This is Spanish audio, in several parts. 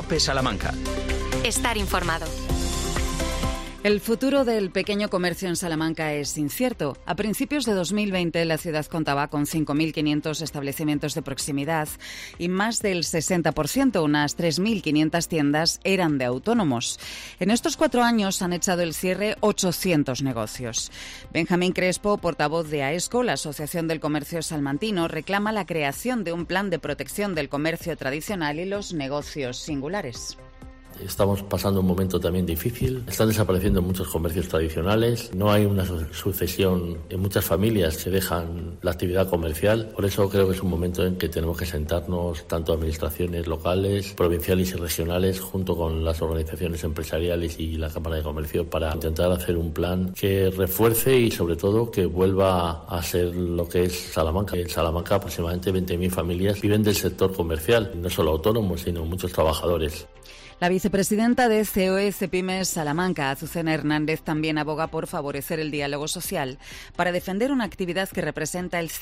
COPE Salamanca. Estar informado. El futuro del pequeño comercio en Salamanca es incierto. A principios de 2020 la ciudad contaba con 5.500 establecimientos de proximidad y más del 60%, unas 3.500 tiendas, eran de autónomos. En estos 4 años han echado el cierre 800 negocios. Benjamín Crespo, portavoz de AESCO, la Asociación del Comercio Salmantino, reclama la creación de un plan de protección del comercio tradicional y los negocios singulares. Estamos pasando un momento también difícil. Están desapareciendo muchos comercios tradicionales. No hay una sucesión. En muchas familias se dejan la actividad comercial. Por eso creo que es un momento en que tenemos que sentarnos, tanto administraciones locales, provinciales y regionales, junto con las organizaciones empresariales y la Cámara de Comercio, para intentar hacer un plan que refuerce y, sobre todo, que vuelva a ser lo que es Salamanca. En Salamanca aproximadamente 20.000 familias viven del sector comercial, no solo autónomos, sino muchos trabajadores. La vicepresidenta de COE Cepymes Salamanca, Azucena Hernández, también aboga por favorecer el diálogo social para defender una actividad que representa el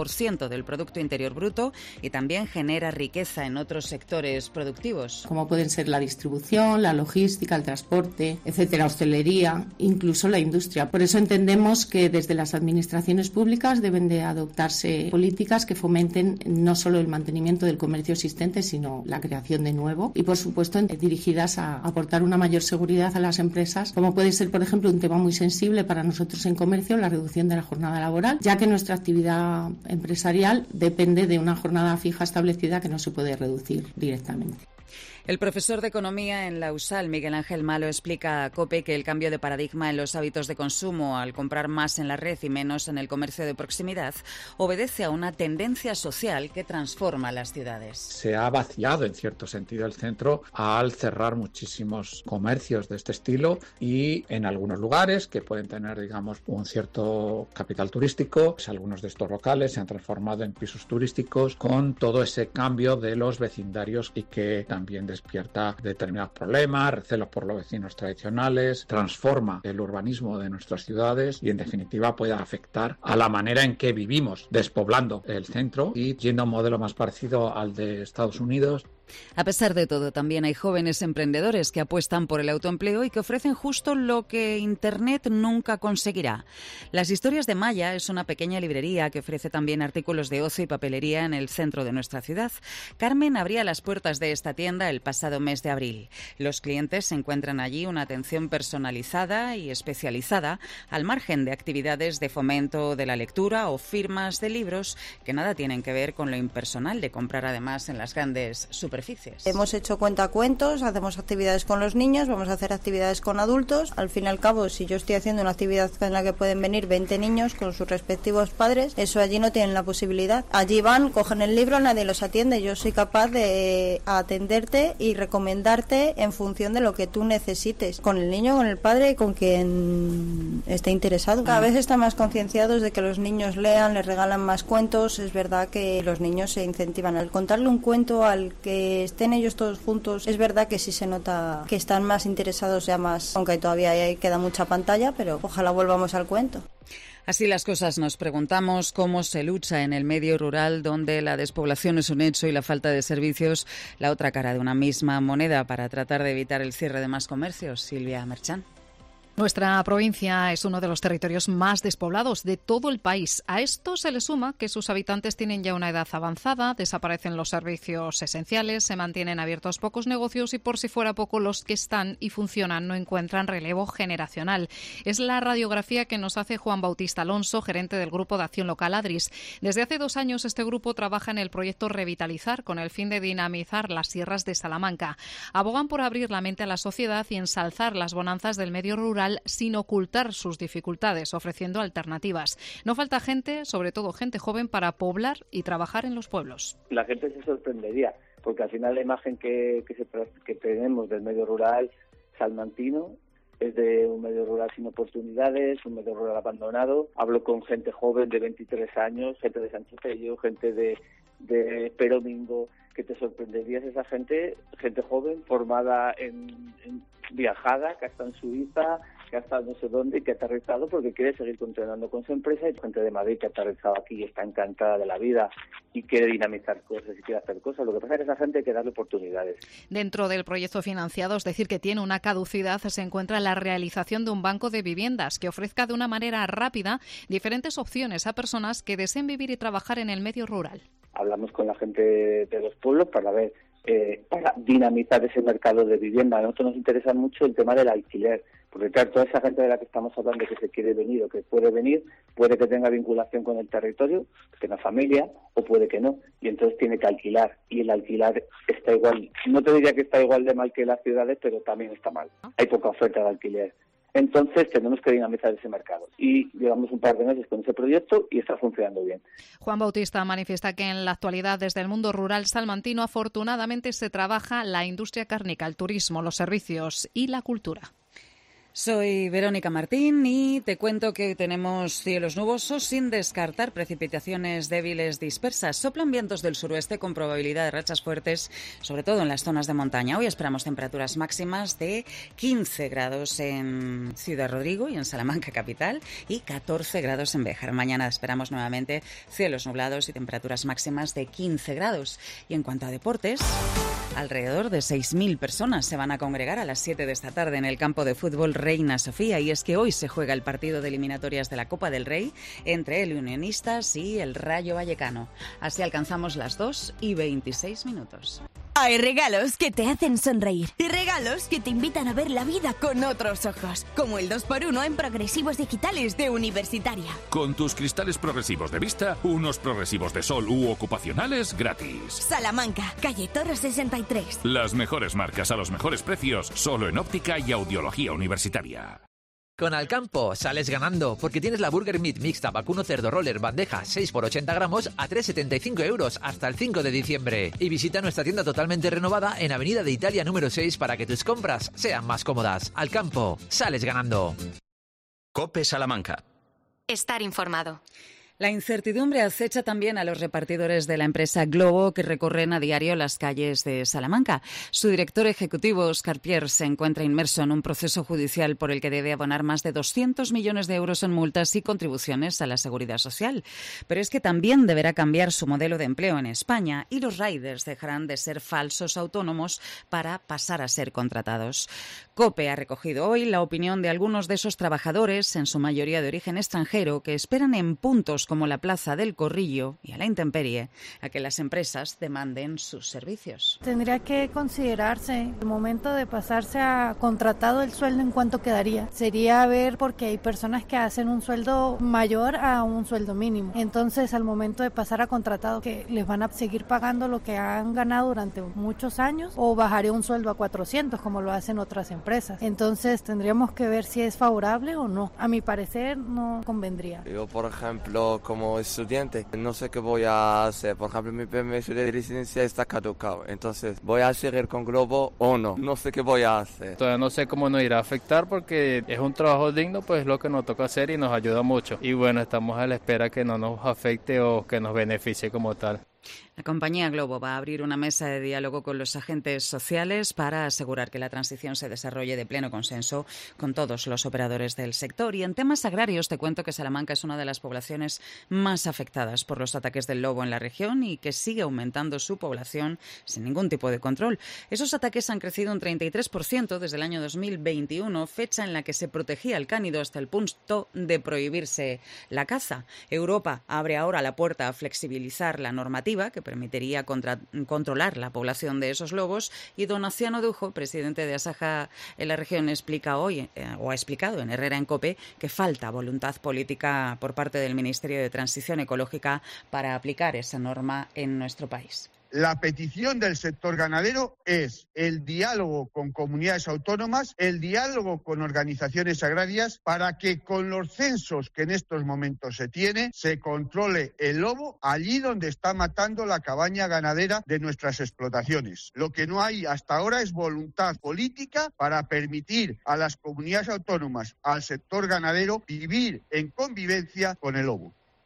5% del Producto Interior Bruto y también genera riqueza en otros sectores productivos. Como pueden ser la distribución, la logística, el transporte, etcétera, hostelería, incluso la industria. Por eso entendemos que desde las administraciones públicas deben de adoptarse políticas que fomenten no solo el mantenimiento del comercio existente, sino la creación de nuevo y, por supuesto, dirigidas a aportar una mayor seguridad a las empresas, como puede ser, por ejemplo, un tema muy sensible para nosotros en comercio, la reducción de la jornada laboral, ya que nuestra actividad empresarial depende de una jornada fija establecida que no se puede reducir directamente. El profesor de Economía en la USAL, Miguel Ángel Malo, explica a COPE que el cambio de paradigma en los hábitos de consumo al comprar más en la red y menos en el comercio de proximidad obedece a una tendencia social que transforma las ciudades. Se ha vaciado en cierto sentido el centro al cerrar muchísimos comercios de este estilo y en algunos lugares que pueden tener, digamos, un cierto capital turístico, pues algunos de estos locales se han transformado en pisos turísticos con todo ese cambio de los vecindarios y que también despierta determinados problemas, recelos por los vecinos tradicionales, transforma el urbanismo de nuestras ciudades y en definitiva puede afectar a la manera en que vivimos, despoblando el centro y yendo a un modelo más parecido al de Estados Unidos. A pesar de todo, también hay jóvenes emprendedores que apuestan por el autoempleo y que ofrecen justo lo que Internet nunca conseguirá. Las Historias de Maya es una pequeña librería que ofrece también artículos de ocio y papelería en el centro de nuestra ciudad. Carmen abría las puertas de esta tienda el pasado mes de abril. Los clientes encuentran allí una atención personalizada y especializada, al margen de actividades de fomento de la lectura o firmas de libros que nada tienen que ver con lo impersonal de comprar además en las grandes superficies. Hemos hecho cuentacuentos, hacemos actividades con los niños, vamos a hacer actividades con adultos. Al fin y al cabo, si yo estoy haciendo una actividad en la que pueden venir 20 niños con sus respectivos padres, eso allí no tienen la posibilidad. Allí van, cogen el libro, nadie los atiende. Yo soy capaz de atenderte y recomendarte en función de lo que tú necesites, con el niño, con el padre y con quien esté interesado. Cada vez están más concienciados de que los niños lean, les regalan más cuentos. Es verdad que los niños se incentivan al contarle un cuento al que estén ellos todos juntos. Es verdad que sí se nota que están más interesados ya más, aunque todavía queda mucha pantalla, pero ojalá volvamos al cuento. Así las cosas, nos preguntamos cómo se lucha en el medio rural, donde la despoblación es un hecho y la falta de servicios la otra cara de una misma moneda, para tratar de evitar el cierre de más comercios. Silvia Merchán. Nuestra provincia es uno de los territorios más despoblados de todo el país. A esto se le suma que sus habitantes tienen ya una edad avanzada, desaparecen los servicios esenciales, se mantienen abiertos pocos negocios y, por si fuera poco, los que están y funcionan no encuentran relevo generacional. Es la radiografía que nos hace Juan Bautista Alonso, gerente del Grupo de Acción Local ADRIS. Desde hace 2 años este grupo trabaja en el proyecto Revitalizar con el fin de dinamizar las sierras de Salamanca. Abogan por abrir la mente a la sociedad y ensalzar las bonanzas del medio rural sin ocultar sus dificultades, ofreciendo alternativas. No falta gente, sobre todo gente joven, para poblar y trabajar en los pueblos. La gente se sorprendería, porque al final la imagen que tenemos del medio rural salmantino es de un medio rural sin oportunidades, un medio rural abandonado. Hablo con gente joven de 23 años, gente de Sánchez Pello, gente de Peromingo, que te sorprenderías esa gente joven formada en viajada, que está en Suiza, que ha estado no sé dónde y que ha aterrizado porque quiere seguir continuando con su empresa. Hay gente de Madrid que ha aterrizado aquí y está encantada de la vida y quiere dinamizar cosas y quiere hacer cosas. Lo que pasa es que a esa gente hay que darle oportunidades. Dentro del proyecto financiado, es decir, que tiene una caducidad, se encuentra la realización de un banco de viviendas que ofrezca de una manera rápida diferentes opciones a personas que deseen vivir y trabajar en el medio rural. Hablamos con la gente de los pueblos para ver, para dinamizar ese mercado de vivienda. A nosotros nos interesa mucho el tema del alquiler, porque claro, toda esa gente de la que estamos hablando que se quiere venir o que puede venir, puede que tenga vinculación con el territorio, que tenga familia, o puede que no, y entonces tiene que alquilar, y el alquilar está igual, no te diría que está igual de mal que las ciudades, pero también está mal. Hay poca oferta de alquiler. Entonces tenemos que dinamizar ese mercado y llevamos un par de meses con ese proyecto y está funcionando bien. Juan Bautista manifiesta que en la actualidad desde el mundo rural salmantino afortunadamente se trabaja la industria cárnica, el turismo, los servicios y la cultura. Soy Verónica Martín y te cuento que tenemos cielos nubosos sin descartar precipitaciones débiles dispersas. Soplan vientos del suroeste con probabilidad de rachas fuertes, sobre todo en las zonas de montaña. Hoy esperamos temperaturas máximas de 15 grados en Ciudad Rodrigo y en Salamanca capital y 14 grados en Béjar. Mañana esperamos nuevamente cielos nublados y temperaturas máximas de 15 grados. Y en cuanto a deportes, alrededor de 6.000 personas se van a congregar a las 7 de esta tarde en el campo de fútbol Reina Sofía, y es que hoy se juega el partido de eliminatorias de la Copa del Rey entre el Unionistas y el Rayo Vallecano. Así alcanzamos las 2:26. Hay regalos que te hacen sonreír y regalos que te invitan a ver la vida con otros ojos, como el 2x1 en progresivos digitales de Universitaria. Con tus cristales progresivos de vista, unos progresivos de sol u ocupacionales gratis. Salamanca, calle Toro 63. Las mejores marcas a los mejores precios, solo en óptica y audiología universitaria. Con Alcampo sales ganando porque tienes la Burger Meat mixta vacuno cerdo roller bandeja 6 por 80 gramos a 3,75 € hasta el 5 de diciembre. Y visita nuestra tienda totalmente renovada en Avenida de Italia número 6 para que tus compras sean más cómodas. Alcampo, sales ganando. COPE Salamanca. Estar informado. La incertidumbre acecha también a los repartidores de la empresa Globo que recorren a diario las calles de Salamanca. Su director ejecutivo, Óscar Pierre, se encuentra inmerso en un proceso judicial por el que debe abonar más de 200 millones de euros en multas y contribuciones a la seguridad social. Pero es que también deberá cambiar su modelo de empleo en España y los riders dejarán de ser falsos autónomos para pasar a ser contratados. COPE ha recogido hoy la opinión de algunos de esos trabajadores, en su mayoría de origen extranjero, que esperan en puntos como la Plaza del Corrillo y a la intemperie a que las empresas demanden sus servicios. Tendría que considerarse el momento de pasarse a contratado, el sueldo en cuánto quedaría. Sería ver, porque hay personas que hacen un sueldo mayor a un sueldo mínimo. Entonces, al momento de pasar a contratado, que les van a seguir pagando lo que han ganado durante muchos años, o bajaría un sueldo a 400 como lo hacen otras empresas. Entonces, tendríamos que ver si es favorable o no. A mi parecer, no convendría. Yo, por ejemplo, como estudiante, no sé qué voy a hacer. Por ejemplo, mi permiso de residencia está caducado. Entonces, ¿voy a seguir con Globo o no? No sé qué voy a hacer. Todavía no sé cómo nos irá a afectar porque es un trabajo digno, pues es lo que nos toca hacer y nos ayuda mucho. Y bueno, estamos a la espera que no nos afecte o que nos beneficie como tal. La compañía Globo va a abrir una mesa de diálogo con los agentes sociales para asegurar que la transición se desarrolle de pleno consenso con todos los operadores del sector. Y en temas agrarios te cuento que Salamanca es una de las poblaciones más afectadas por los ataques del lobo en la región y que sigue aumentando su población sin ningún tipo de control. Esos ataques han crecido un 33% desde el año 2021, fecha en la que se protegía el cánido hasta el punto de prohibirse la caza. Europa abre ahora la puerta a flexibilizar la normativa que permitiría controlar la población de esos lobos, y don Aciano Dujo, presidente de Asaja en la región, explica hoy, o ha explicado en Herrera en COPE, que falta voluntad política por parte del Ministerio de Transición Ecológica para aplicar esa norma en nuestro país. La petición del sector ganadero es el diálogo con comunidades autónomas, el diálogo con organizaciones agrarias, para que con los censos que en estos momentos se tiene, se controle el lobo allí donde está matando la cabaña ganadera de nuestras explotaciones. Lo que no hay hasta ahora es voluntad política para permitir a las comunidades autónomas, al sector ganadero, vivir en convivencia con el lobo.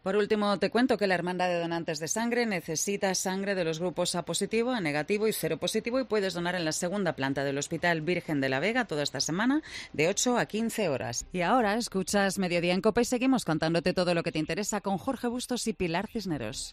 Por último, te cuento que la Hermandad de Donantes de Sangre necesita sangre de los grupos A positivo, A negativo y cero positivo y puedes donar en la segunda planta del Hospital Virgen de la Vega toda esta semana de 8 a 15 horas. Y ahora escuchas Mediodía en COPE y seguimos contándote todo lo que te interesa con Jorge Bustos y Pilar Cisneros.